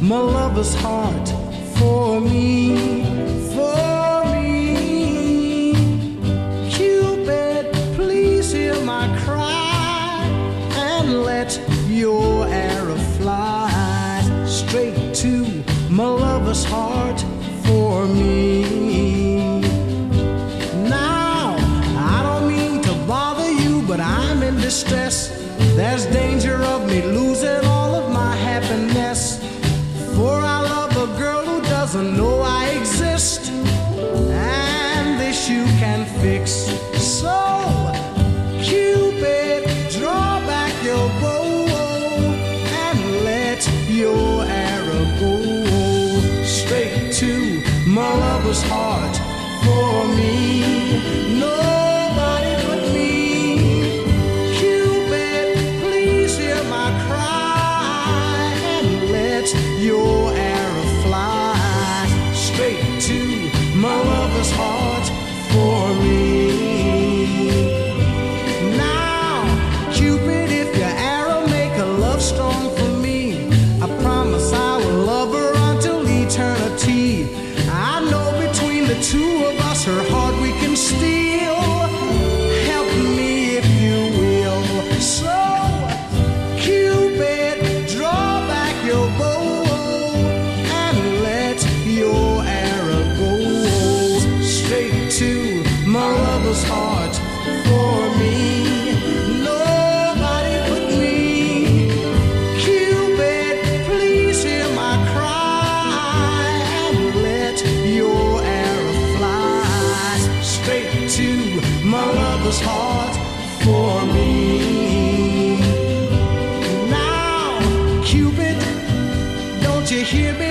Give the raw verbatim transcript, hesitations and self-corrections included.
my lover's heart for me, for me. Cupid, please hear my cry and let your arrow fly straight to my lover's heart for me. Now, I don't mean to bother you, but I'm in distress. There's danger of me losing all of my happiness, for I love a girl who doesn't know I exist, and this you can fix. So, Cupid, draw back your bow and let your arrow go straight to my lover's heart for me. Nobody but me. Cupid, please hear my cry and let your arrow fly straight to my lover's heart for me. Now, Cupid, if your arrow make a love strong for me, I promise I will love her until eternity. I know between the two of us her heart we can steal. Help me if you will. So, Cupid, draw back your bow and let your arrow go straight to my lover's heart for me. Nobody but me. Cupid, please hear my cry and let your arrow fly straight to my lover's heart for me. Now, Cupid, don't you hear me?